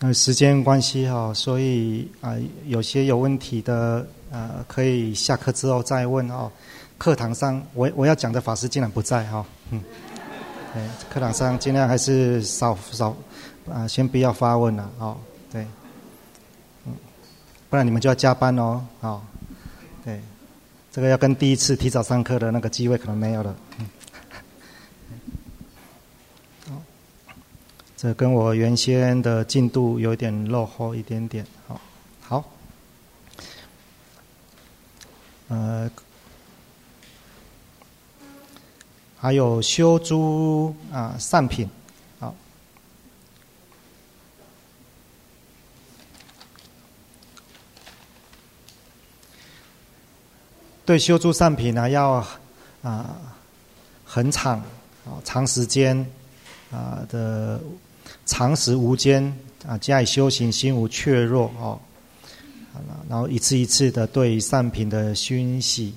时间关系哈，所以有些有问题的可以下课之后再问哦。课堂上我要讲的法师竟然不在哈，对，课堂上尽量还是少先不要发问了哦，对，不然你们就要加班哦，哦，对，这个要跟第一次提早上课的那个机会可能没有了，这跟我原先的进度有点落后一点点，好，还有修诸善品，好，对修诸善品呢，要很长时间的长时无间加以修行，心无怯弱哦，然后一次一次的对善品的熏习。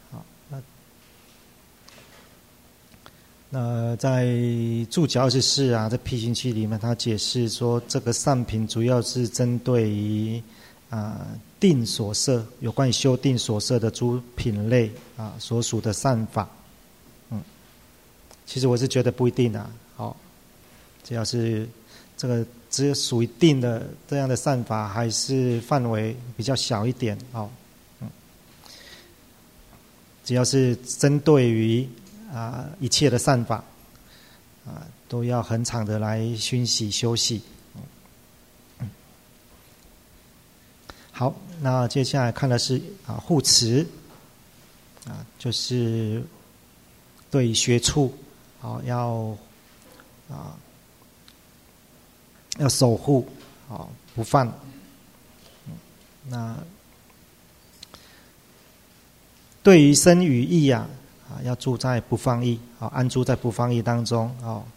在注解24在辟行期里面，他解释说，这个善品主要是针对于定所摄，有关于修定所摄的诸品类所属的善法。其实我是觉得不一定只要是这个只有属于定的这样的善法，还是范围比较小一点只要是针对于一切的善法都要很长的来熏习修习。好，那接下来看的是护持就是对学处要守护不犯。那对于身语意要住在不放逸安住在不放逸当中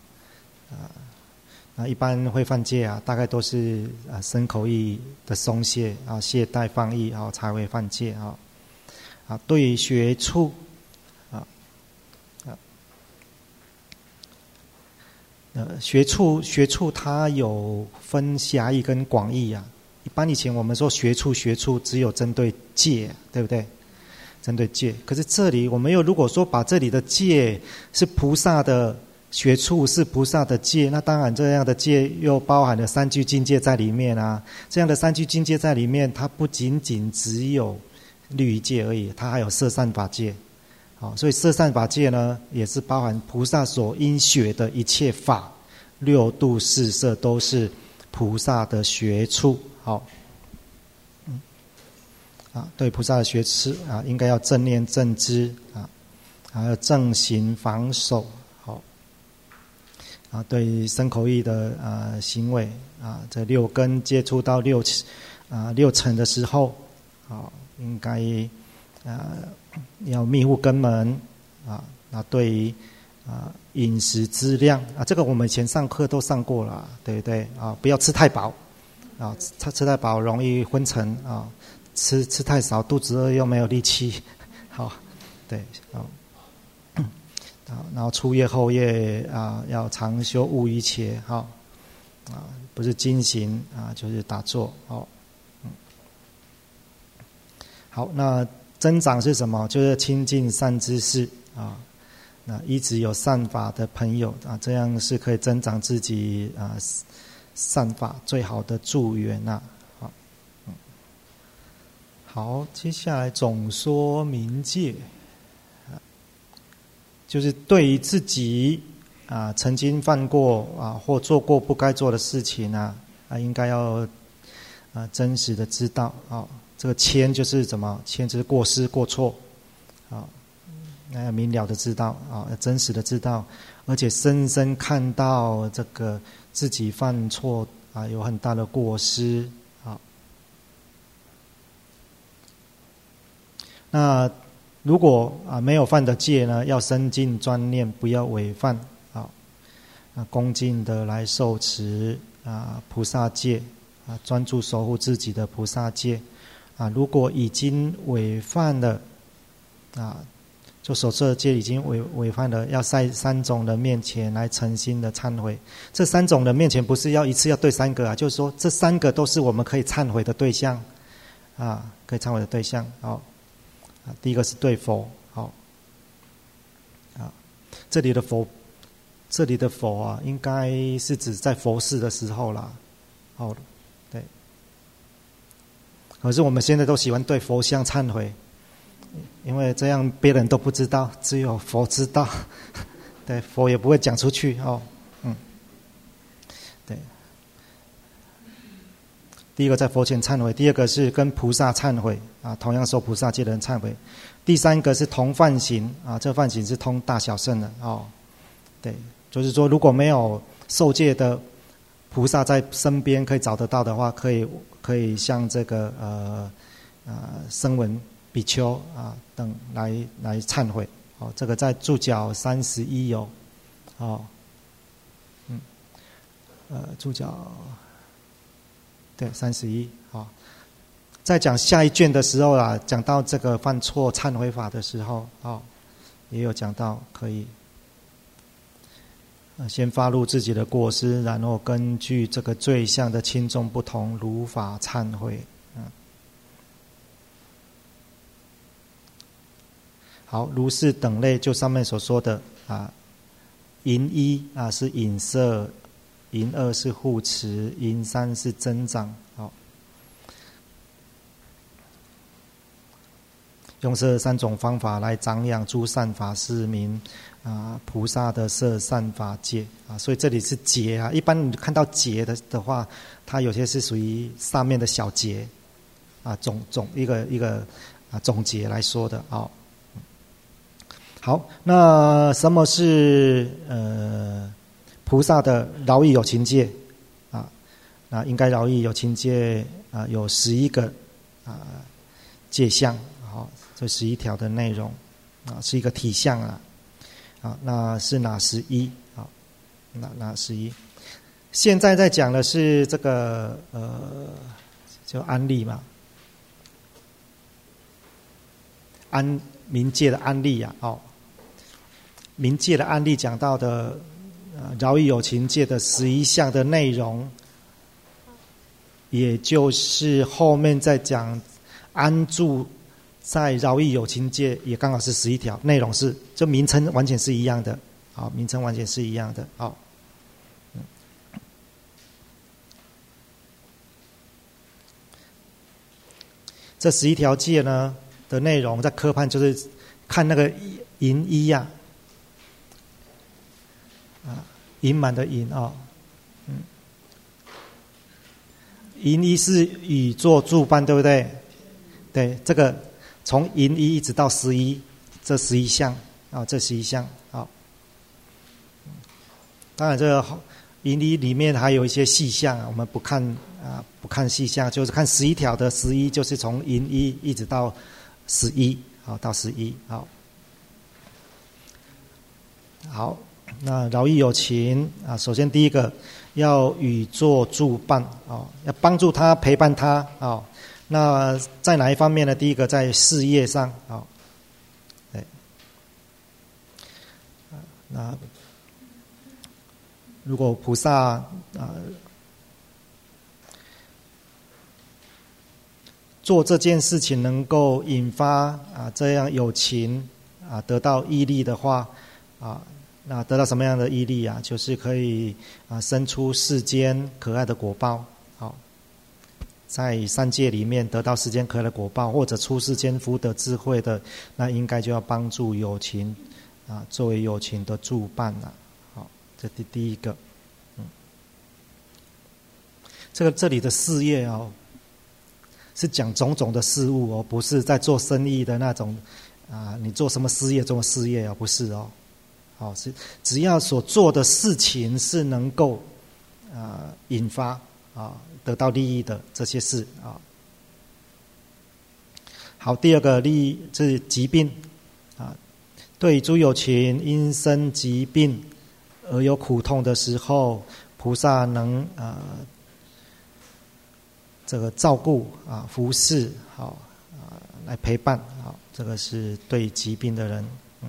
那一般会犯戒大概都是身口意的松懈懈怠放逸才会犯戒对于学处学处它有分狭义跟广义一般以前我们说学处只有针对戒，对不对？针对戒。可是这里我们又如果说把这里的戒是菩萨的学处，是菩萨的戒，那当然这样的戒又包含了三具境界在里面这样的三具境界在里面，它不仅仅只有律仪戒而已，它还有摄善法戒。所以摄善法戒呢，也是包含菩萨所应学的一切法，六度四摄都是菩萨的学处。对菩萨的学处应该要正念正知还有正行防守。对身口意的行为这六根接触到六尘的时候应该要密护根门那对于饮食质量这个我们以前上课都上过了，对不对不要吃太饱吃太饱容易昏沉吃太少肚子饿又没有力气对然后初夜后夜要常修勿一切不是经行就是打坐好，那增长是什么？就是亲近善知识那一直有善法的朋友这样是可以增长自己善法最好的助缘好，接下来总说明戒就是对于自己曾经犯过或做过不该做的事情应该要真实的知道这个谦就是什么？谦就是过失过错那要明了的知道要真实的知道，而且深深看到这个自己犯错有很大的过失那如果没有犯的戒呢，要深敬专念，不要违犯恭敬的来受持菩萨戒专注守护自己的菩萨戒如果已经违犯了就所做的戒已经违反了，要在三种人面前来诚心的忏悔。这三种人面前不是要一次要对三个啊，就是说这三个都是我们可以忏悔的对象啊，可以忏悔的对象。好，第一个是对佛，好，这里的佛啊，应该是指在佛事的时候啦。好，对。可是我们现在都喜欢对佛像忏悔。因为这样别人都不知道，只有佛知道，对，佛也不会讲出去哦，对。第一个在佛前忏悔，第二个是跟菩萨忏悔啊，同样受菩萨戒的人忏悔。第三个是同犯行啊，这犯行是通大小圣的哦，对，就是说如果没有受戒的菩萨在身边可以找得到的话，可以像这个声闻比丘啊等来忏悔，哦，这个在注脚31有，哦，注脚对31，好，在讲下一卷的时候啊，讲到这个犯错忏悔法的时候，哦，也有讲到可以先发露自己的过失，然后根据这个罪相的轻重不同，如法忏悔。好，如是等类，就上面所说的啊，淫一啊是隐摄，淫二是护持，淫三是增长。好，用这三种方法来长养诸善法，是名菩萨的摄善法戒啊。所以这里是节啊，一般你看到节的话，它有些是属于上面的小节啊，一个总结来说的啊。好，那什么是菩萨的饶益有情戒啊？那应该饶益有情戒啊，有11个戒相，好，这11条的内容啊，是一个体相啊。好，那是哪11？好，哪11？现在在讲的是这个就安例嘛，冥界的安例啊，哦。冥界的案例讲到的饶益有情戒的11项的内容，也就是后面在讲安住在饶益有情戒，也刚好是11条，内容是就名称完全是一样的，好，名称完全是一样的，好。这11条戒呢的内容，在科判就是看那个淫一呀。盈满的盈啊，盈一是语作助伴，对不对？对，这个从盈一一直到11，这11项啊，这11项啊。当然，这个盈一里面还有一些细项啊，我们不看细项，就是看11条的11，就是从盈一一直到11，好，到11，好。好。那饶益有情啊，首先第一个要与作助伴啊，要帮助他陪伴他啊。那在哪一方面呢？第一个在事业上啊，对，那如果菩萨做这件事情能够引发这样有情得到益利的话啊。那得到什么样的益利啊？就是可以生出世间可爱的果报，好，在三界里面得到世间可爱的果报，或者出世间福德智慧的，那应该就要帮助有情作为有情的助伴了。好，这第一个，这里的事业哦，是讲种种的事物哦，不是在做生意的那种你做什么事业做事业哦，不是哦。好，是只要所做的事情是能够引发得到利益的这些事啊。好，第二个利益是疾病啊，对诸有情因生疾病而有苦痛的时候，菩萨能这个照顾服侍好来陪伴好，这个是对疾病的人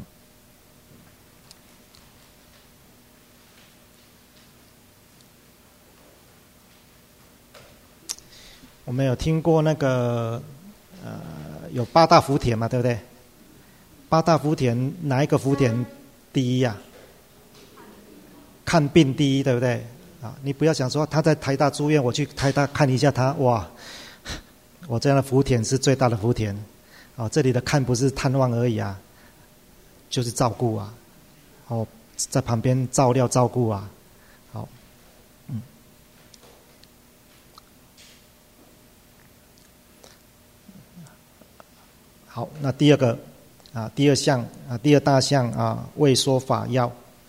我们有听过那个有八大福田嘛，对不对？八大福田哪一个福田第一呀？看病第一，对不对？啊，你不要想说他在台大住院，我去台大看一下他，哇，我这样的福田是最大的福田。哦，这里的看不是探望而已啊，就是照顾啊，哦，在旁边照料照顾啊，好，好，那第二个啊，第二项啊，第二大项啊，为说法要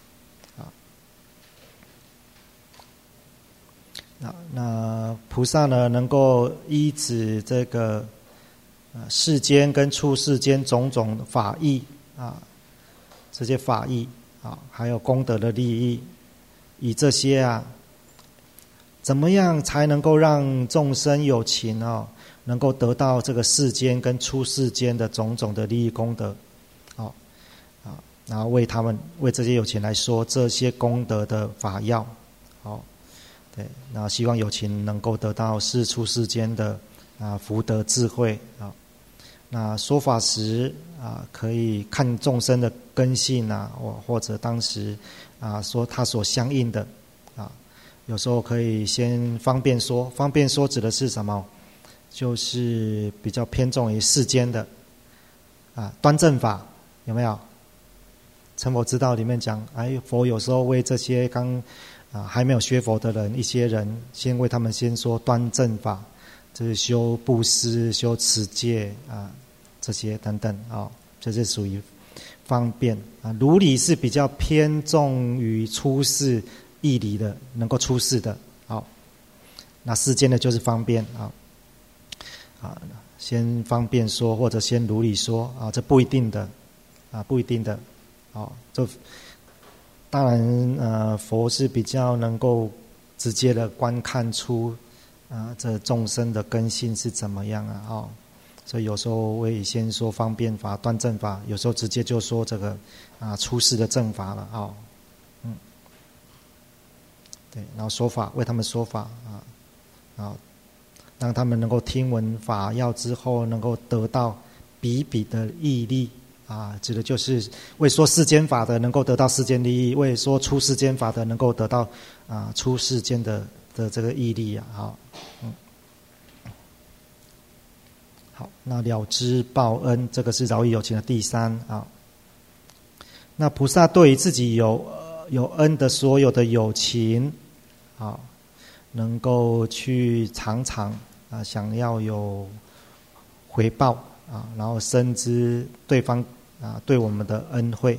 啊，那菩萨呢，能够依止这个世间跟出世间种种法义啊，这些法义啊，还有功德的利益，以这些啊，怎么样才能够让众生有情哦，能够得到这个世间跟出世间的种种的利益功德，哦啊，然后为他们为这些有情来说这些功德的法要，哦，对，那希望有情能够得到世出世间的福德智慧啊。那说法时啊，可以看众生的根性啊，或者当时说他所相应的啊，有时候可以先方便说，方便说指的是什么？就是比较偏重于世间的端正法，有没有？成佛之道里面讲，佛有时候为这些还没有学佛的人，一些人先为他们先说端正法，就是修布施、修持戒这些等等这是属于方便如理是比较偏重于出世义理的，能够出世的那世间的就是方便先方便说或者先如理说这不一定的不一定的这当然佛是比较能够直接的观看出这众生的根性是怎么样所以有时候会先说方便法、端正法，有时候直接就说这个出世的正法了对，然后说法为他们说法让他们能够听闻法要之后，能够得到比比的益利指的就是为说世间法的能够得到世间利益，为说出世间法的能够得到出世间的这个益利好，那了知报恩，这个是饶益有情的第三那菩萨对于自己有恩的所有的有情能够去常常想要有回报然后深知对方对我们的恩惠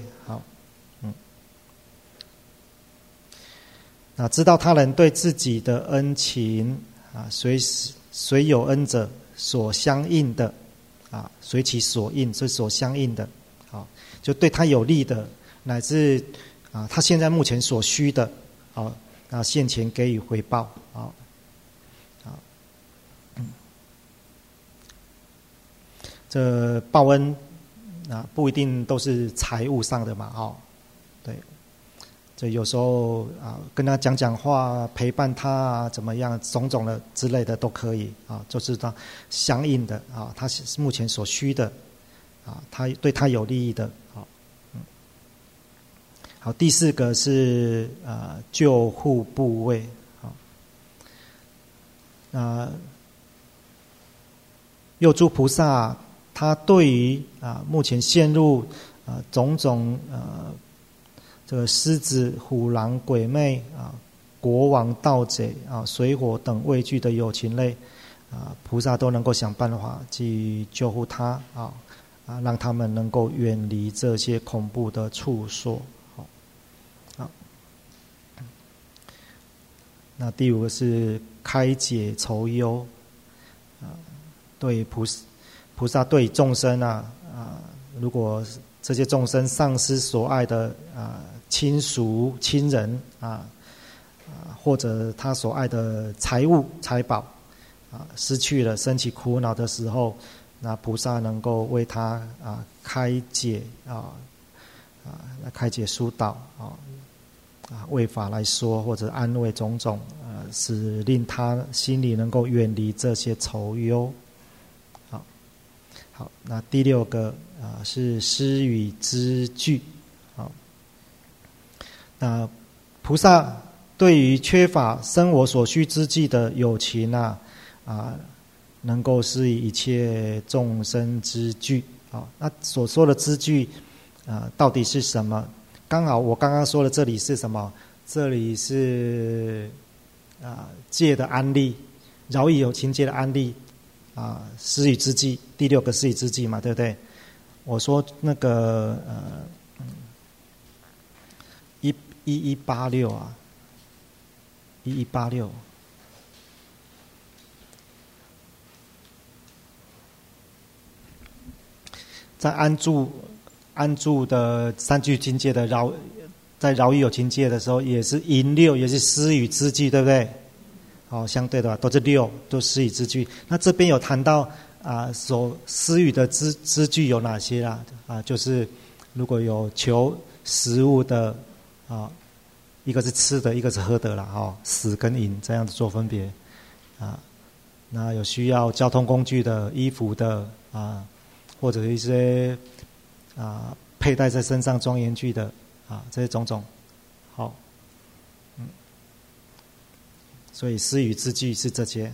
那知道他人对自己的恩情随有恩者所相应的随其所应，是所相应的就对他有利的，乃至他现在目前所需的现前给予回报这报恩不一定都是财务上的嘛对，这有时候跟他讲讲话，陪伴他怎么样，种种的之类的都可以就是他相应的他目前所需的他对他有利益的好，第四个是救护部位佑诸菩萨他对于目前陷入种种这个狮子、虎狼、鬼魅国王、盗贼水火等畏惧的有情类菩萨都能够想办法去救护他让他们能够远离这些恐怖的处所那第五个是开解愁忧对菩萨对众生如果这些众生丧失所爱的亲属亲人或者他所爱的财物财宝失去了，升起苦恼的时候，那菩萨能够为他开解开解疏导为法来说，或者安慰种种，使令他心里能够远离这些愁忧。好，那第6个是施与资具。好，那菩萨对于缺乏生活所需之具的有情能够施以一切众生之具。好，那所说的资具到底是什么？刚好我刚刚说的这里是什么？这里是戒的安利，饶益有情戒的安利。施与之具，第6个施与之具嘛，对不对？我说那个11861186，在安住的三具境界的在饶益有情界的时候，也是引6，也是施与之具，对不对？相对的吧，都是6，都施与之具。那这边有谈到所施与的之具有哪些啦？就是如果有求食物的一个是吃的，一个是喝的啦，食跟饮这样子做分别那有需要交通工具的、衣服的或者一些佩戴在身上庄严具的这些种种。好。所以施与之具是这些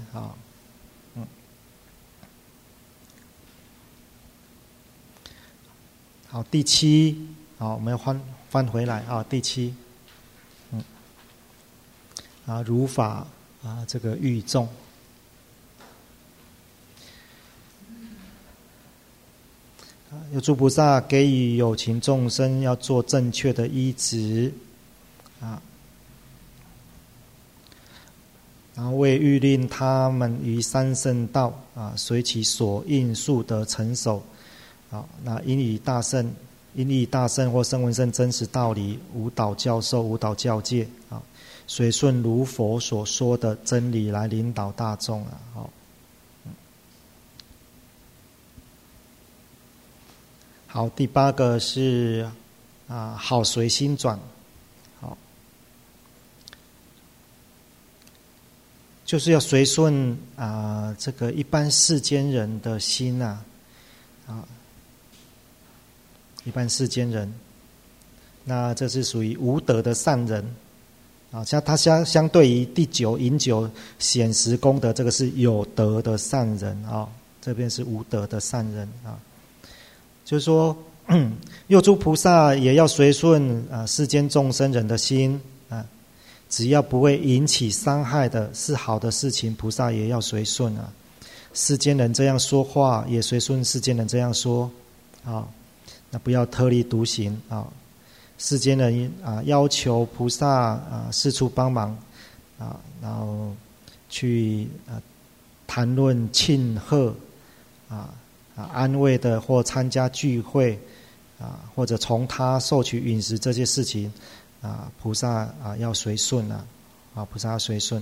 好，第7，我们要翻回来第7，如法这个欲众。有诸菩萨给予有情众生要做正确的依止然后为欲令他们于三圣道随其所应速得成熟。那因以大圣或声闻圣真实道理，无导教授，无导教戒随顺如佛所说的真理来领导大众好，第8个是好随心转。就是要随顺这个一般世间人的心一般世间人，那这是属于无德的善人像他相对于第9饮酒显实功德，这个是有德的善人这边是无德的善人就是说佑诸菩萨也要随顺世间众生人的心只要不会引起伤害的是好的事情，菩萨也要随顺世间人这样说话，也随顺世间人这样说那不要特立独行世间人要求菩萨四处帮忙然后去谈论庆贺安慰的，或参加聚会或者从他受取饮食这些事情菩萨要随顺菩萨要随顺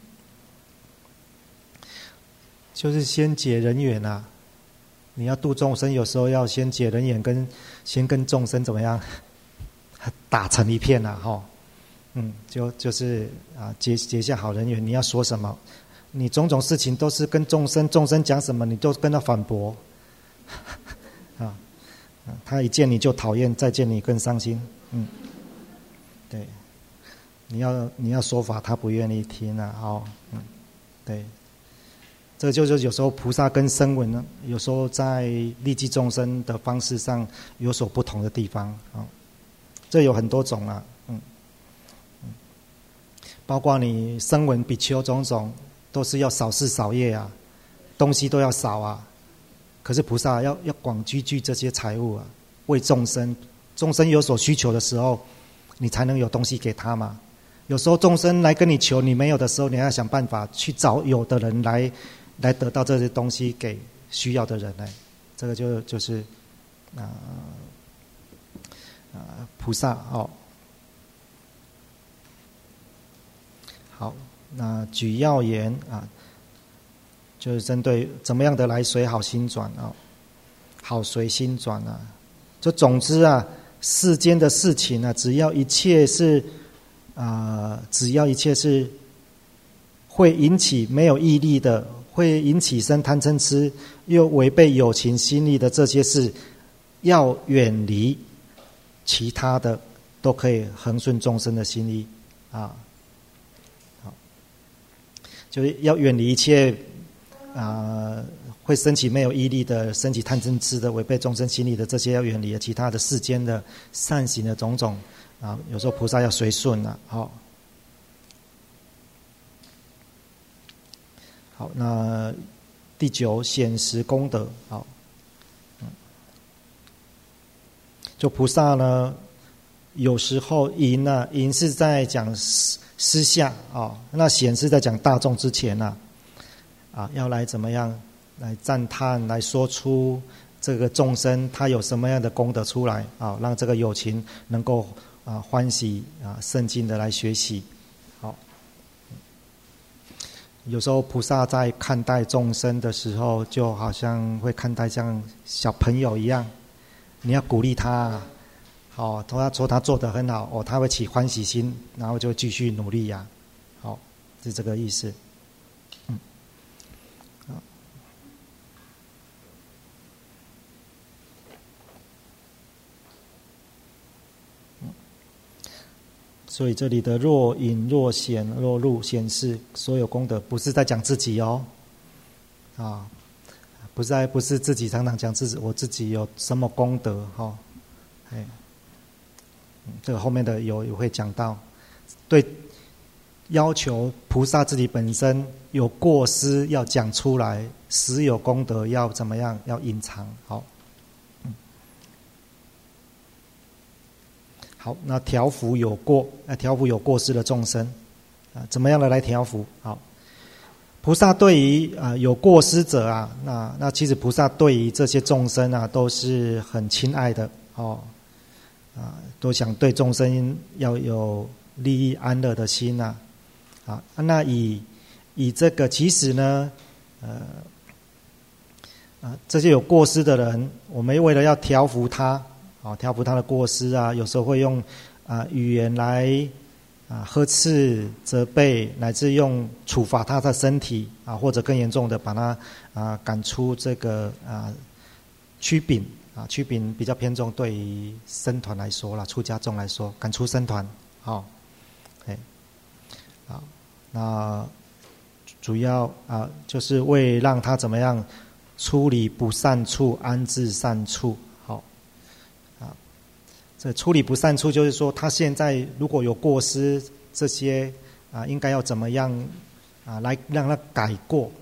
就是先解人缘你要度众生，有时候要先解人缘，先跟众生怎么样打成一片就是结下好人缘。你要说什么，你种种事情都是跟众生讲什么，你都跟他反驳他一见你就讨厌，再见你更伤心对，你要说法，他不愿意听对，这就是有时候菩萨跟声闻呢，有时候在利济众生的方式上有所不同的地方这有很多种包括你声闻比丘种种，都是要少事少业东西都要少可是菩萨要广积聚这些财物为众生有所需求的时候，你才能有东西给他嘛。有时候众生来跟你求，你没有的时候，你要想办法去找有的人来得到这些东西给需要的人这个就是菩萨好，那举要言就是针对怎么样的来随好心转好随心转就总之世间的事情只要一切是只要一切是会引起没有毅力的，会引起生贪嗔痴，又违背有情心力的这些事，要远离，其他的都可以恒顺众生的心意啊。好，就是要远离一切会升起没有毅力的、升起贪嗔痴的、违背众生心力的这些要远离，其他的世间的善行的种种啊，有时候菩萨要随顺了。好，那第9显实功德。好，就菩萨呢，有时候淫是在讲私下那显是在讲大众之前要来怎么样来赞叹，来说出这个众生他有什么样的功德出来让这个有情能够欢喜圣经的来学习。好，有时候菩萨在看待众生的时候，就好像会看待像小朋友一样，你要鼓励他他说他做得很好他会起欢喜心，然后就继续努力好，是这个意思。所以这里的若隐若显若露显示所有功德，不是在讲自己不是自己常常讲自己我自己有什么功德这个后面的有会讲到，对，要求菩萨自己本身有过失要讲出来，实有功德要怎么样，要隐藏。好，那调伏有过失的众生怎么样的来调伏？好，菩萨对于有过失者那其实菩萨对于这些众生都是很亲爱的都想对众生要有利益安乐的心那以这个其实呢这些有过失的人，我们为了要调伏他调伏他的过失有时候会用语言来呵斥、责备，乃至用处罚他的身体或者更严重的把他赶出这个趋丙趋丙比较偏重对于僧团来说啦，出家众来说，赶出僧团那主要就是为让他怎么样处理不善处，安置善处。这处理不善处就是说，他现在如果有过失，这些应该要怎么样来让他改过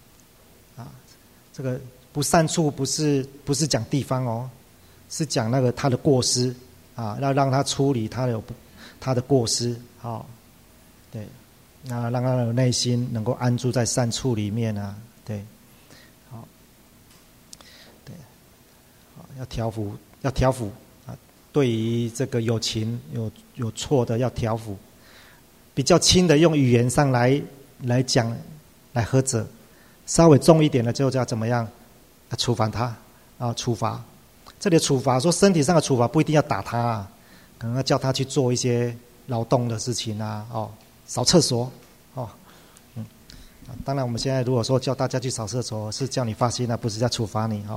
这个不善处不是讲地方是讲那个他的过失要让他处理他的过失对，那让他的内心能够安住在善处里面对，好，对，要调伏对于这个有情有错的要调伏，比较轻的用语言上来讲来呵责，稍微重一点的就要怎么样处罚他处罚。这里的处罚说身体上的处罚不一定要打他可能要叫他去做一些劳动的事情扫厕所当然我们现在如果说叫大家去扫厕所，是叫你发心不是在处罚你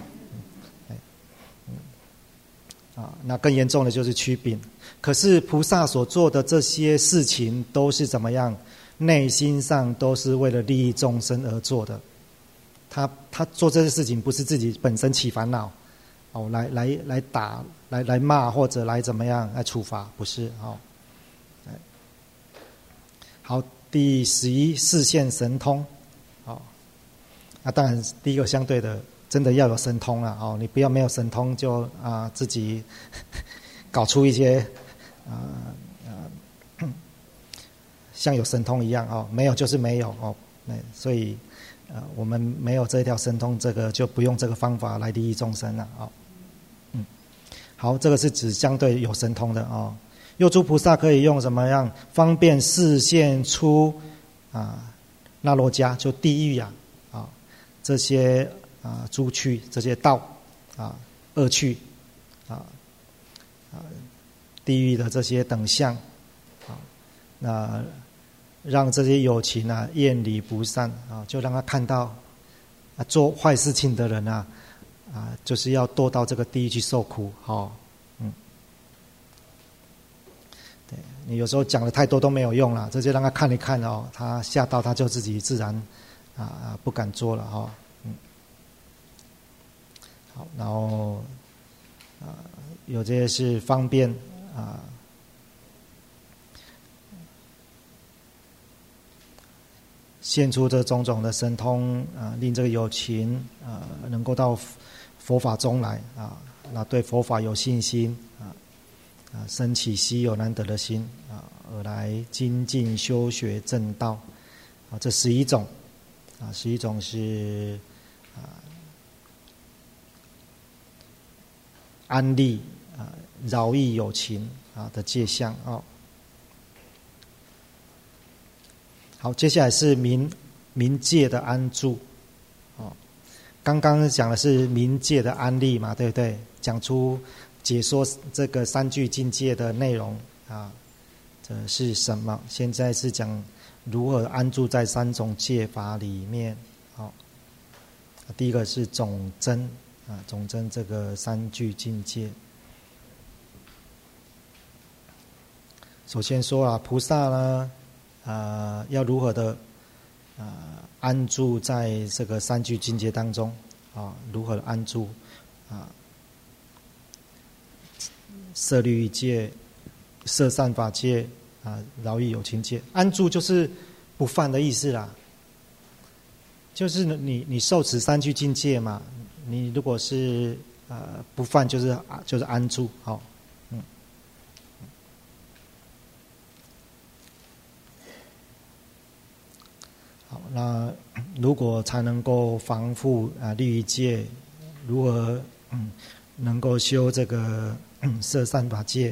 那更严重的就是趋丙。可是菩萨所做的这些事情都是怎么样？内心上都是为了利益众生而做的。他做这些事情不是自己本身起烦恼来打来骂或者来怎么样来处罚，不是好，第11示现神通当然第一个相对的真的要有神通你不要没有神通就自己搞出一些像有神通一样没有就是没有所以我们没有这一条神通，这个就不用这个方法来利益众生了好，这个是指相对有神通的又诸菩萨可以用什么样方便示现出那罗迦就地狱这些诸趣，这些道恶趣地狱的这些等相让这些有情啊厌离不善啊，就让他看到做坏事情的人就是要堕到这个地狱去受苦。对，你有时候讲的太多都没有用了，这就让他看一看他吓到他就自己自然不敢做了好，然后有这些是方便现出这种种的神通令这个有情能够到佛法中来那对佛法有信心升起稀有难得的心而来精进修学正道这11种11种是安利饶益有情的界相好，接下来是冥界的安住刚刚讲的是冥界的安利嘛，对不对？讲出解说这个三具境界的内容这是什么？现在是讲如何安住在三种戒法里面第一个是总真总真这个三具境界。首先说菩萨呢要如何的安住在这个三具境界当中如何的安住摄律戒、摄善法戒饶益有情戒。安住就是不犯的意思啦，就是你受持三具境界嘛，你如果是不犯就是安住好。好，那如果才能够防护律仪戒，如何能够修这个摄善法戒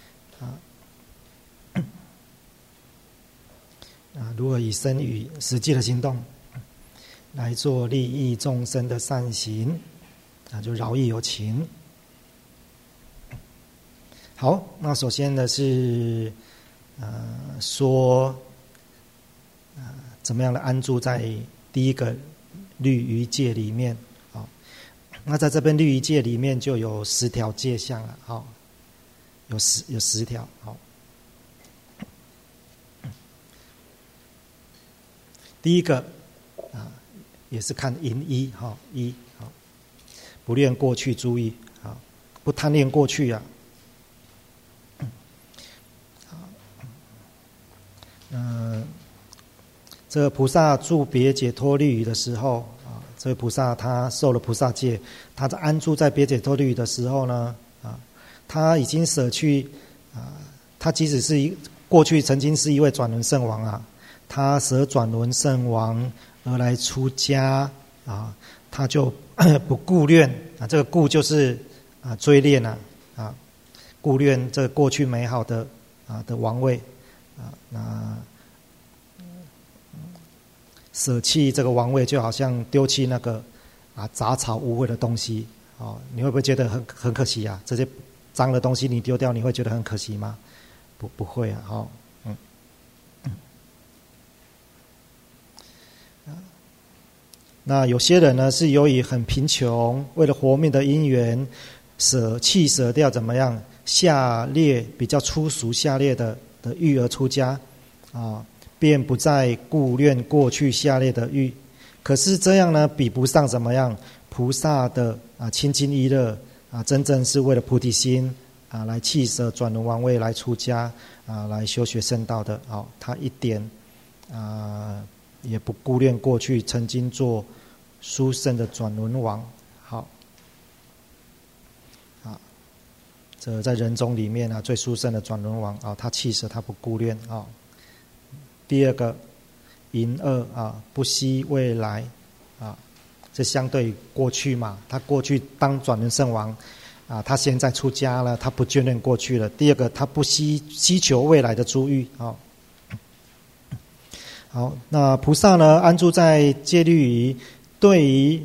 如何以身语实际的行动来做利益众生的善行就饶益有情。好，那首先呢是说怎么样的安住在第一个律仪戒里面那在这边律仪戒里面就有10条戒相了有10条第一个也是看淫一不恋过去诸欲不贪恋过去这个菩萨住别解脱律仪的时候这个菩萨他受了菩萨戒，他在安住在别解脱律仪的时候呢他已经舍去他即使是过去曾经是一位转轮圣王他舍转轮圣王而来出家他就不顾恋这个顾就是追恋顾恋这个过去美好的王位那舍弃这个王位就好像丢弃那个杂草污秽的东西你会不会觉得很可惜这些脏的东西你丢掉你会觉得很可惜吗？不会那有些人呢是由于很贫穷，为了活命的因缘舍掉怎么样下列比较粗俗下列的欲而出家便不再顾恋过去下列的欲。可是这样呢比不上怎么样菩萨的清净意乐真正是为了菩提心来弃舍转轮王位来出家来修学圣道的他一点也不顾恋过去曾经做殊胜的转轮王。好这在人中里面最殊胜的转轮王他弃舍他不顾恋第二个淫恶不惜未来这相对过去嘛，他过去当转轮圣王他现在出家了，他不眷恋过去了。第二个他不希求未来的诸欲好，那菩萨呢安住在戒律仪，对于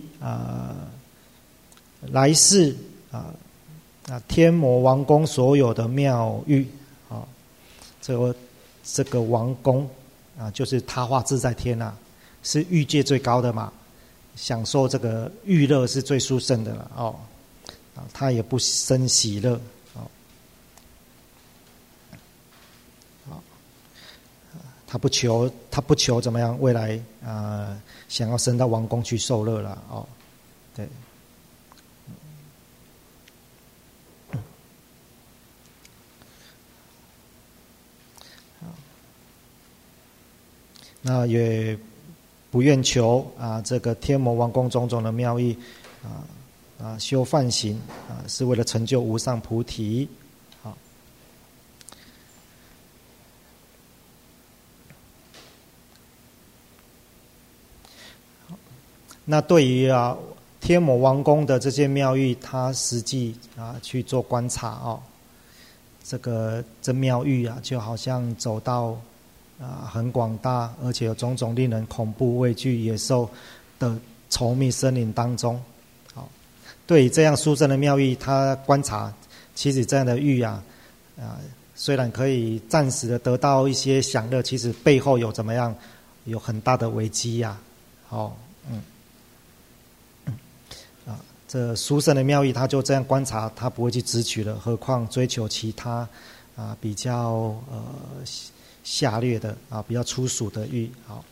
来世天魔王宫所有的妙欲这个这个王宫啊，就是他化自在天啊，是欲界最高的嘛，享受这个欲乐是最殊胜的了哦。啊，他也不生喜乐哦。好，他不求怎么样，未来想要升到王宫去受乐了哦。对。那也不愿求这个天魔王宫种种的妙意修梵行是为了成就无上菩提。好，那对于天魔王宫的这些妙意，他实际去做观察哦，这妙意就好像走到很广大，而且有种种令人恐怖畏惧野兽的稠密森林当中。好，对于这样殊胜的妙意，他观察，其实这样的欲虽然可以暂时的得到一些享乐，其实背后有怎么样，有很大的危机呀。好，这殊胜的妙意，他就这样观察，他不会去执取了，何况追求其他比较下劣的比较粗俗的欲。好，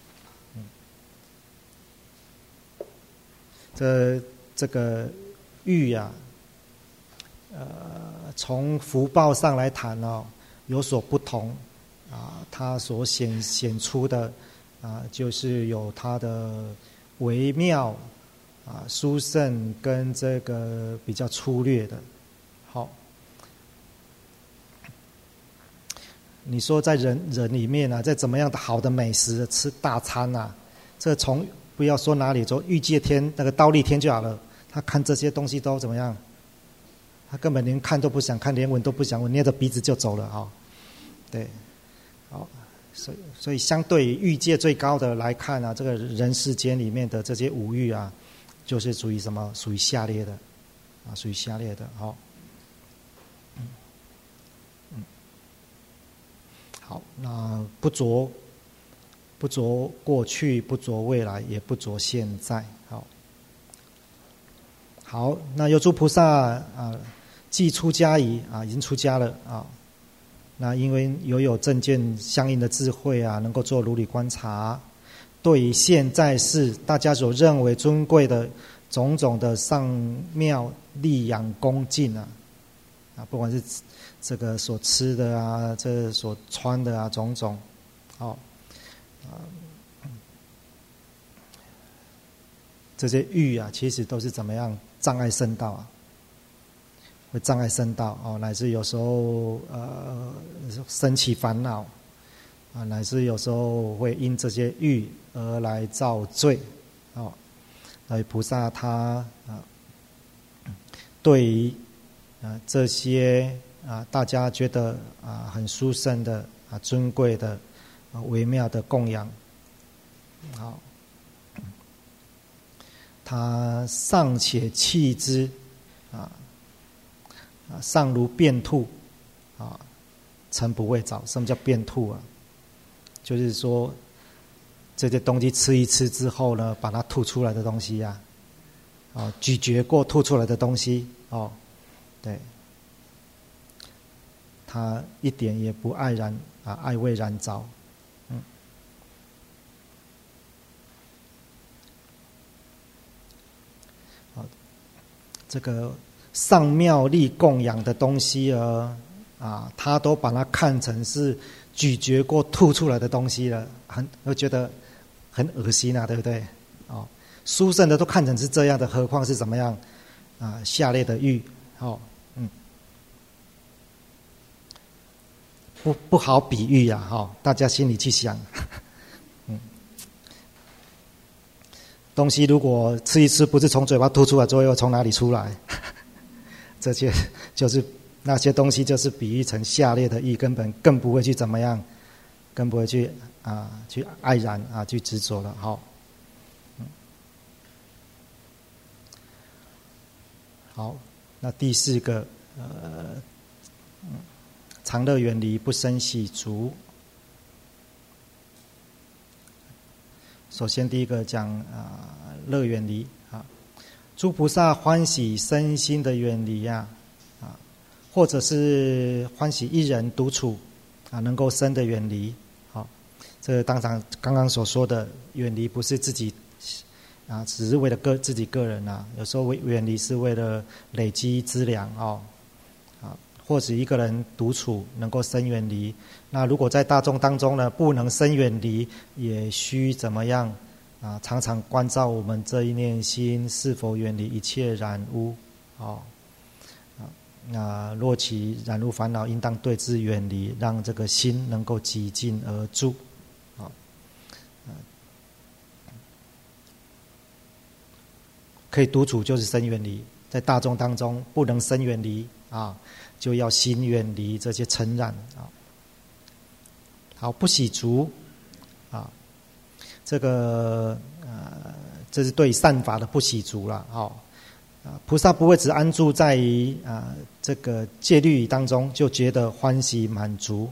这个欲从福报上来谈有所不同它所显出的就是有它的微妙殊胜跟这个比较粗略的。好，你说在人里面在怎么样的好的美食吃大餐这从不要说哪里，说欲界天那个忉利天就好了，他看这些东西都怎么样？他根本连看都不想看，连闻都不想闻，捏着鼻子就走了对，好，所以相对于欲界最高的来看这个人世间里面的这些五欲就是属于什么？属于下列的属于下列的。好，好，那不着过去，不着未来，也不着现在。好，那有诸菩萨既出家已已经出家了那因为有正见相应的智慧能够做如理观察，对于现在世大家所认为尊贵的种种的上妙利养恭敬不管是这个所吃的这所穿的种种这些欲其实都是怎么样障碍圣道会障碍圣道乃至有时候生起烦恼乃至有时候会因这些欲而来造罪所以菩萨他对于这些大家觉得很殊胜的尊贵的微妙的供养他尚且弃之尚如便吐诚不畏藻。什么叫便吐就是说这些东西吃一吃之后呢，把它吐出来的东西咀嚼过吐出来的东西对，他一点也不爱畏染着。这个上妙力供养的东西他都把它看成是咀嚼过吐出来的东西了，会觉得很恶心对不对？殊胜的都看成是这样的，何况是怎么样下列的欲不好比喻大家心里去想。东西如果吃一吃，不是从嘴巴吐出来，最后又从哪里出来？这些就是那些东西，就是比喻成下列的欲，根本更不会去怎么样，更不会去去爱染去执着了。好，那第四个长乐远离，不生喜足首先第一个讲乐远离啊，诸菩萨欢喜身心的远离或者是欢喜一人独处能够身的远离。好，这个当然刚刚所说的远离不是自己只是为了自己个人有时候远离是为了累积资粮或者一个人独处能够身远离。那如果在大众当中呢，不能身远离，也需怎么样常常关照我们这一念心是否远离一切染污那若其染污烦恼，应当对之远离，让这个心能够极静而住。可以独处就是身远离，在大众当中不能身远离就要心远离这些尘染好，不喜足这个这是对善法的不喜足了菩萨不会只安住在于这个戒律当中就觉得欢喜满足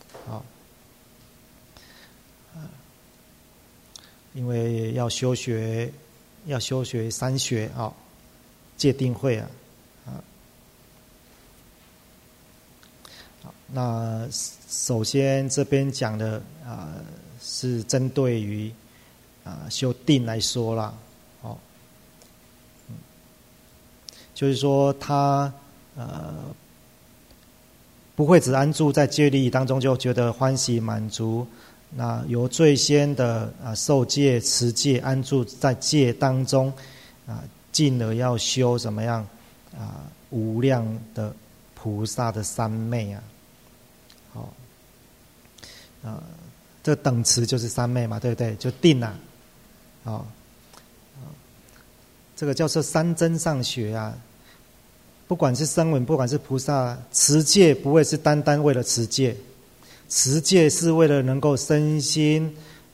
因为要修学三学戒定慧那首先这边讲的是针对于修定来说啦就是说他不会只安住在戒律当中就觉得欢喜满足，那由最先的受戒持戒安住在戒当中进而要修怎么样无量的菩萨的三昧这等词就是三昧嘛，对不对？就定这个叫做三真上学不管是声闻，不管是菩萨，持戒不会是单单为了持戒，持戒是为了能够身心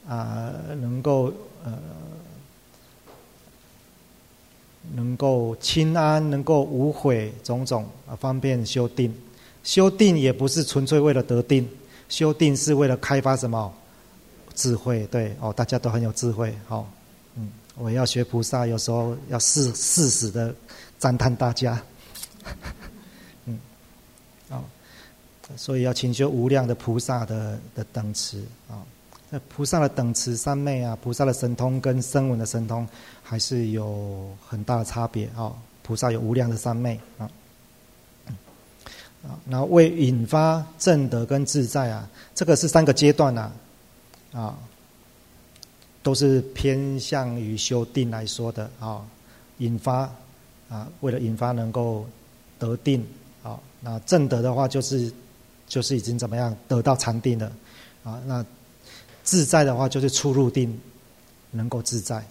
能够清安，能够无悔，种种方便修定。修定也不是纯粹为了得定，修定是为了开发什么智慧。对大家都很有智慧我要学菩萨，有时候要誓死的赞叹大家所以要勤修无量的菩萨的等持菩萨的等持三昧菩萨的神通跟声闻的神通还是有很大的差别菩萨有无量的三昧然后为引发正德跟自在这个是三个阶段都是偏向于修定来说的引发为了引发能够得定那正德的话就是已经怎么样得到禅定了那自在的话就是出入定能够自在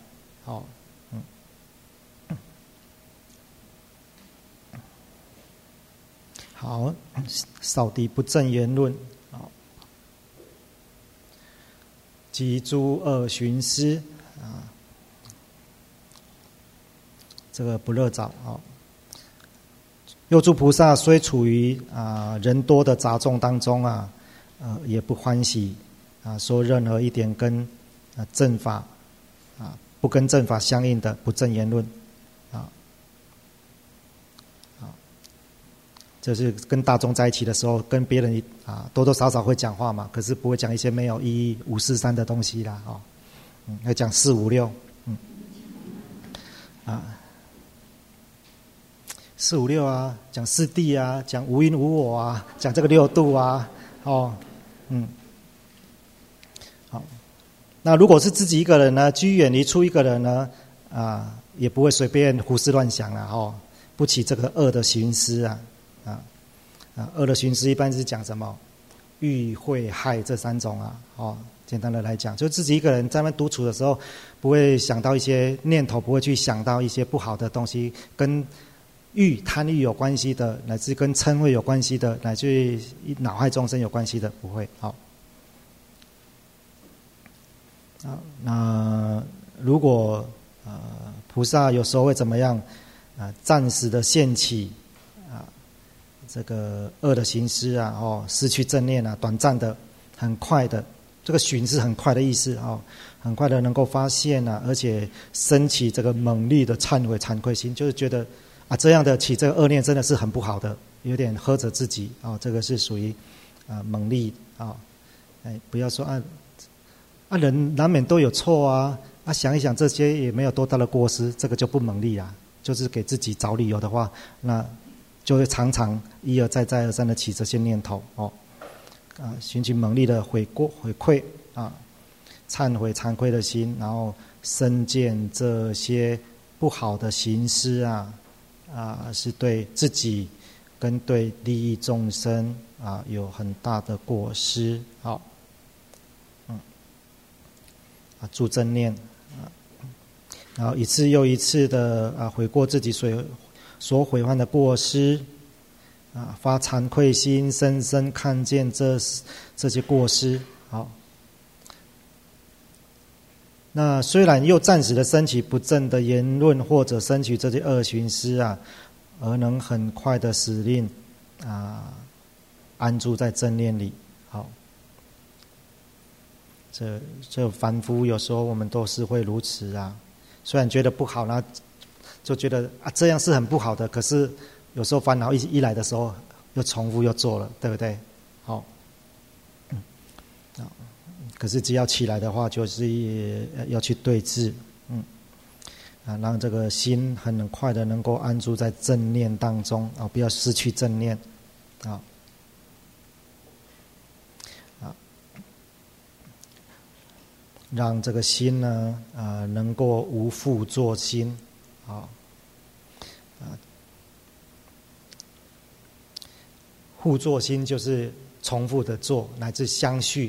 好，扫敌不正言论及诸恶寻思这个不乐找右助菩萨虽处于人多的杂众当中也不欢喜说任何一点跟正法不跟正法相应的不正言论就是跟大众在一起的时候，跟别人多多少少会讲话嘛，可是不会讲一些没有意义543的东西啦要讲456456讲四谛讲无因无我讲这个六度好，那如果是自己一个人呢，居远离处一个人呢也不会随便胡思乱想不起这个恶的寻思恶的寻思一般是讲什么欲会害这三种简单的来讲，就自己一个人在那独处的时候，不会想到一些念头，不会去想到一些不好的东西，跟贪欲有关系的，乃至跟嗔恚有关系的，乃至于恼害众生有关系的，不会那如果菩萨有时候会怎么样暂时的现起这个恶的行思失去正念短暂的很快的这个寻是很快的意思啊，很快的能够发现啊，而且升起这个猛烈的忏悔惭愧心，就是觉得啊这样的起这个恶念真的是很不好的，有点呵责自己啊，这个是属于猛烈啊，不要说人难免都有错啊，想一想这些也没有多大的过失，这个就不猛烈啊，就是给自己找理由的话，那就会常常一而再再而三的起这些念头哦，寻求猛烈的悔愧啊，忏悔惭愧的心，然后深见这些不好的行施是对自己跟对利益众生有很大的过失。好，助正念然后一次又一次的悔过自己所毁犯的过失发惭愧心，深深看见这些过失。好，那虽然又暂时的升起不正的言论，或者升起这些恶行施而能很快的使令安住在正念里。好，这凡夫有时候我们都是会如此虽然觉得不好，那就觉得这样是很不好的，可是有时候烦恼一来的时候，又重复又做了，对不对？好，可是只要起来的话，就是也要去对治，让这个心很快的能够安住在正念当中不要失去正念让这个心呢能够无复作心复作心就是重复的做，乃至相续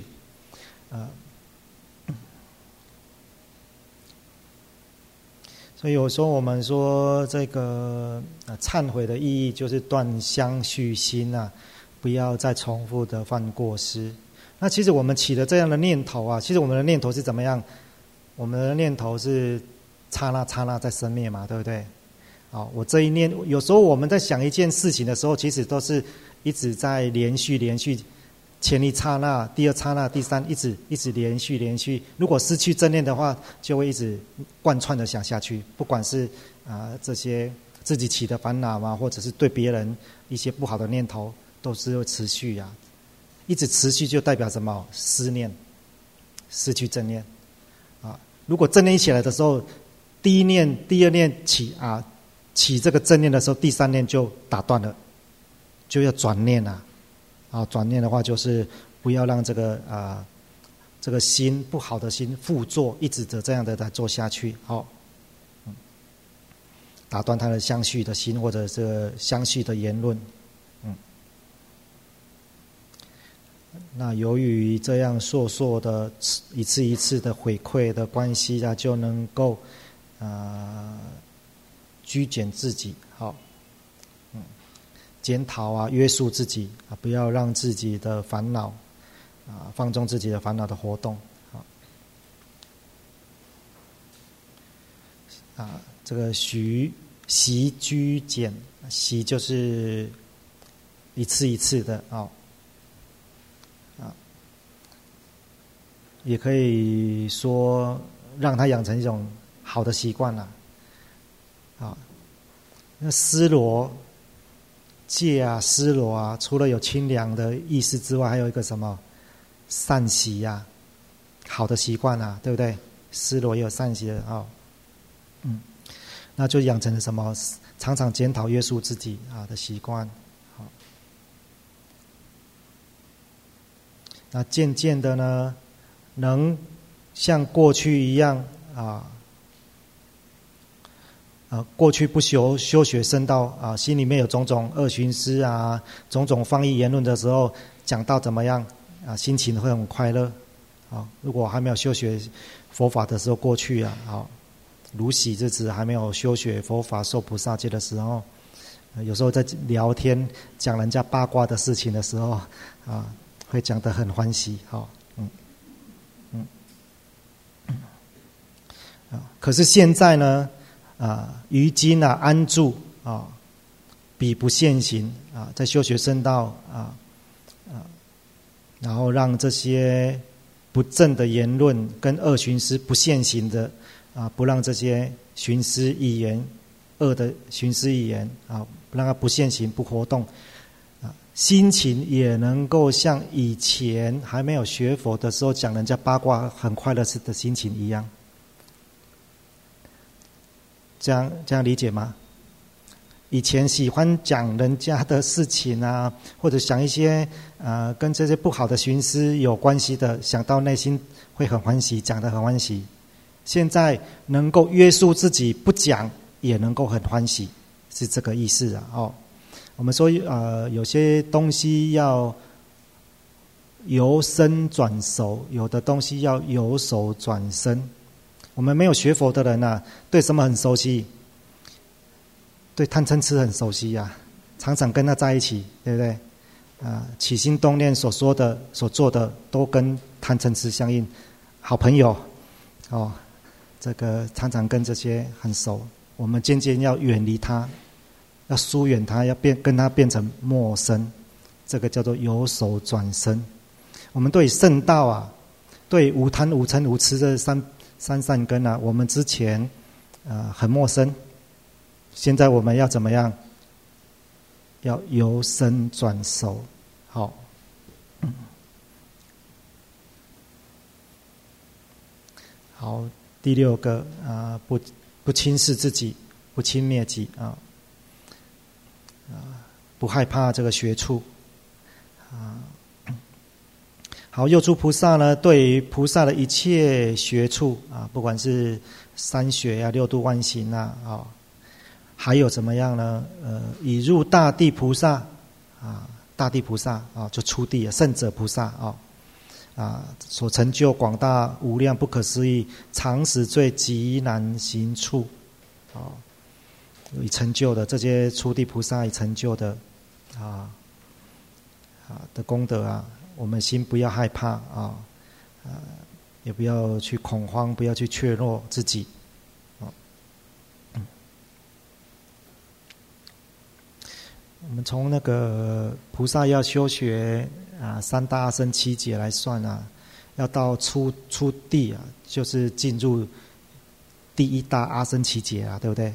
所以有时候我们说这个忏悔的意义就是断相续心不要再重复的犯过失。那其实我们起了这样的念头其实我们的念头是怎么样？我们的念头是刹那刹那在生灭嘛，对不对？我这一念，有时候我们在想一件事情的时候，其实都是一直在连续，前一刹那、第二刹那、第三，一直连续。如果失去正念的话，就会一直贯穿的想下去，不管是这些自己起的烦恼或者是对别人一些不好的念头，都是会持续一直持续就代表什么？思念，失去正念如果正念一起来的时候，第一念、第二念起这个正念的时候，第三念就打断了，就要转念转念的话，就是不要让这个心不好的心复作，一直这样的来做下去。打断他的相续的心，或者是相续的言论。那由于这样烁的一次一次的回馈的关系就能够拘减自己，检讨约束自己不要让自己的烦恼放纵自己的烦恼的活动这个习居减，习就是一次一次的也可以说让他养成一种好的习惯那施罗戒施罗除了有清凉的意思之外，还有一个什么善习好的习惯对不对？施罗也有善习的那就养成了什么？常常检讨约束自己的习惯那渐渐的呢，能像过去一样过去不修学僧道心里面有种种恶行施种种放逸言论的时候，讲到怎么样心情会很快乐如果还没有修学佛法的时候，过去如喜日子还没有修学佛法受菩萨戒的时候，有时候在聊天讲人家八卦的事情的时候会讲得很欢喜可是现在呢于今安住彼不现行在修学僧道然后让这些不正的言论跟恶行思不现行的不让这些徇私意言恶的徇私意言不让它不现行不活动心情也能够像以前还没有学佛的时候讲人家八卦很快乐的心情一样。这样理解吗？以前喜欢讲人家的事情或者想一些跟这些不好的徇私有关系的，想到内心会很欢喜，讲得很欢喜。现在能够约束自己不讲，也能够很欢喜，是这个意思我们说有些东西要由身转熟，有的东西要由熟转生。我们没有学佛的人对什么很熟悉？对贪嗔痴很熟悉常常跟他在一起，对不对？起心动念所说的、所做的，都跟贪嗔痴相应。好朋友这个常常跟这些很熟，我们渐渐要远离他，要疏远他，要跟他变成陌生。这个叫做由熟转生。我们对圣道对无贪无嗔无痴这三善根我们之前很陌生，现在我们要怎么样？要由生转熟。好，好，第六个不轻视自己，不轻蔑己不害怕这个学处好，右诸菩萨呢，对于菩萨的一切学处不管是三学六度万行还有怎么样呢？已入大地菩萨大地菩萨就初地圣者菩萨所成就广大无量不可思议常识最极难行处已成就的这些初地菩萨已成就的的功德我们心不要害怕也不要去恐慌，不要去怯弱自己我们从那个菩萨要修学三大阿僧祇劫来算要到初地就是进入第一大阿僧祇劫对不对？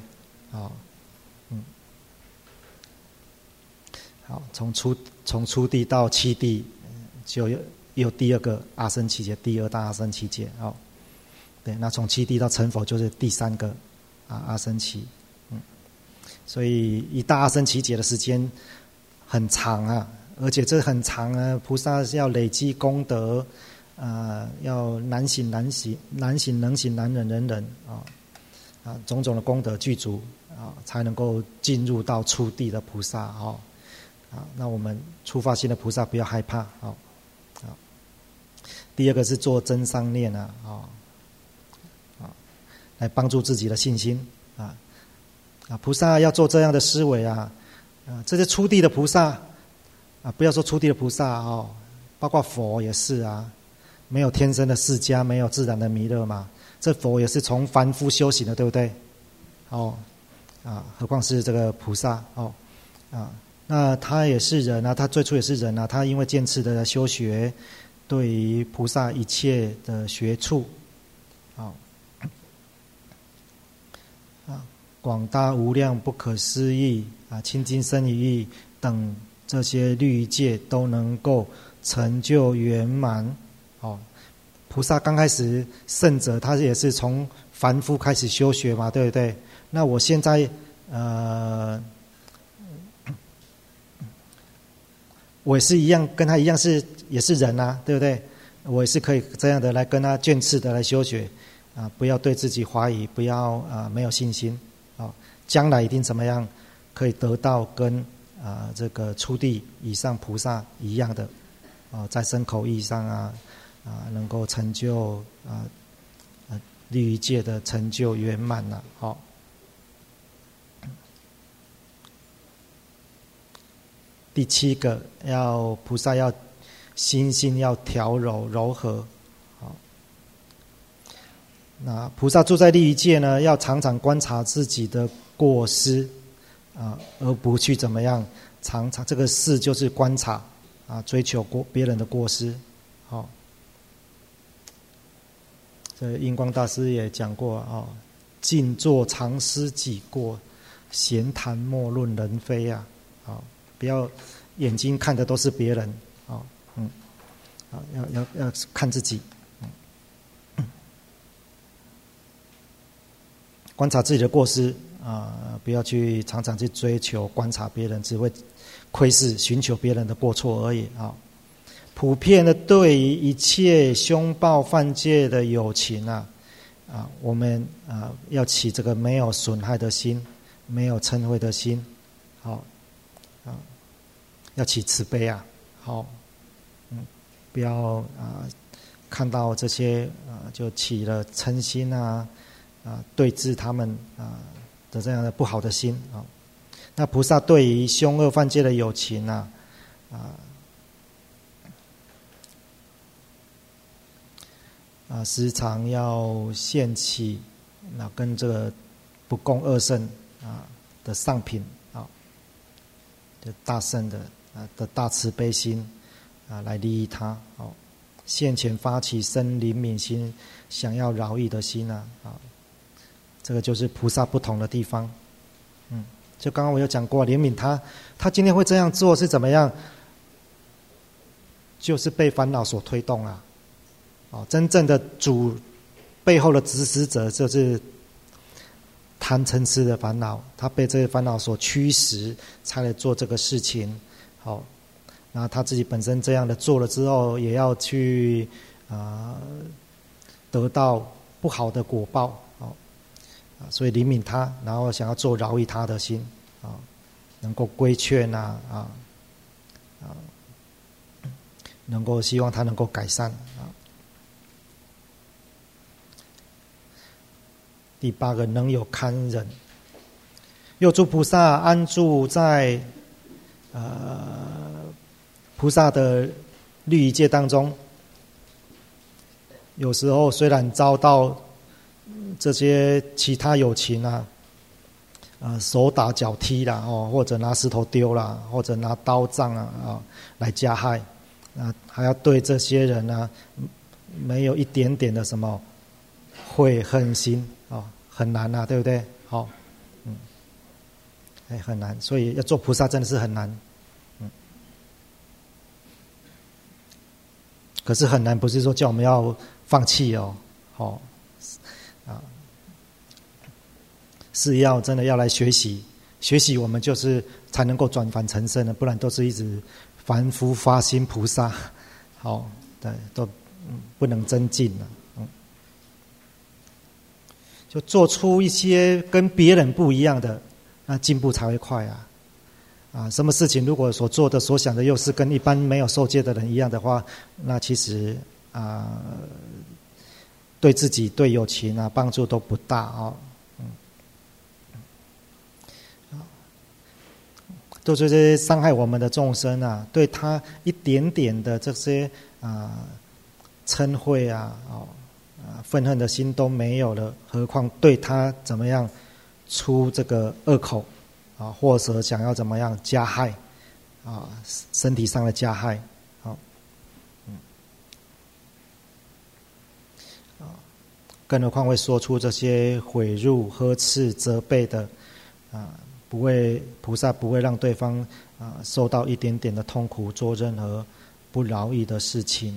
好，从初地到七地就有第二个阿僧祇劫，第二大阿僧祇劫对，那从七地到成佛就是第三个阿僧祇所以一大阿僧祇劫的时间很长而且这很长菩萨是要累积功德要难行能行难忍能忍种种的功德具足才能够进入到初地的菩萨那我们初发心的菩萨不要害怕第二个是做真商念来帮助自己的信心菩萨要做这样的思维这些初地的菩萨不要说初地的菩萨包括佛也是没有天生的释迦，没有自然的弥勒嘛，这佛也是从凡夫修行的，对不对？何况是这个菩萨那他也是人他最初也是人他因为渐次的修学，对于菩萨一切的学处广大无量不可思议清净身语意等这些律界都能够成就圆满菩萨刚开始圣者他也是从凡夫开始修学嘛，对不对？那我现在我也是一样，跟他一样也是人对不对？我也是可以这样的来跟他渐次的来修学不要对自己怀疑，不要没有信心将来一定怎么样可以得到跟这个初地以上菩萨一样的在身口意上能够成就律仪界的成就圆满第七个菩萨要心要调柔和那菩萨住在律仪界呢，要常常观察自己的过失而不去怎么样常常这个事就是观察追求别人的过失这印光大师也讲过啊，静坐常思己过，闲谈莫论人非啊，不要眼睛看的都是别人啊，要看自己，观察自己的过失啊，不要去常常去追求观察别人，只会窥视寻求别人的过错而已啊。普遍的对于一切凶暴犯戒的有情我们要起这个没有损害的心，没有嗔恚的心，要起慈悲不要看到这些就起了嗔心对治他们的这样的不好的心那菩萨对于凶恶犯戒的有情时常要献起跟这个不共二圣的上品就大圣的大慈悲心来利益他现前发起生怜悯心，想要饶益的心这个就是菩萨不同的地方。就刚刚我有讲过，怜悯他今天会这样做是怎么样？就是被烦恼所推动真正的主背后的指使者就是贪嗔痴的烦恼，他被这些烦恼所驱使，才来做这个事情。那他自己本身这样的做了之后，也要去得到不好的果报所以怜悯他，然后想要做饶益他的心能够规劝能够希望他能够改善第8个，能有堪忍。有诸菩萨安住在菩萨的律仪戒当中，有时候虽然遭到这些其他有情手打脚踢啦或者拿石头丢啦，或者拿刀杖来加害还要对这些人没有一点点的什么悔恨心很难对不对？很难，所以要做菩萨真的是很难。可是很难不是说叫我们要放弃是要真的要来学习，我们就是才能够转凡成圣的，不然都是一直凡夫发心菩萨对，都不能增进就做出一些跟别人不一样的，那进步才会快什么事情如果所做的所想的又是跟一般没有受戒的人一样的话，那其实对自己对有情帮助都不大都是这些伤害我们的众生对他一点点的这些嗔恚愤恨的心都没有了，何况对他怎么样出这个恶口或者想要怎么样加害身体上的加害更何况会说出这些毁辱、呵斥、责备的菩萨不会让对方受到一点点的痛苦，做任何不饶益的事情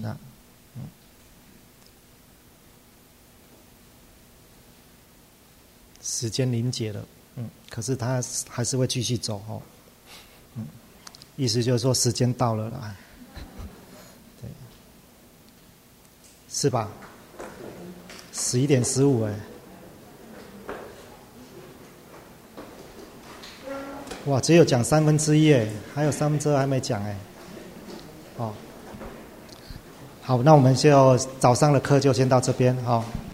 时间临解了可是他还是会继续走意思就是说时间到了啦，对，是吧？11点15哇，只有讲1/3还有1/3还没讲好，那我们就早上的课就先到这边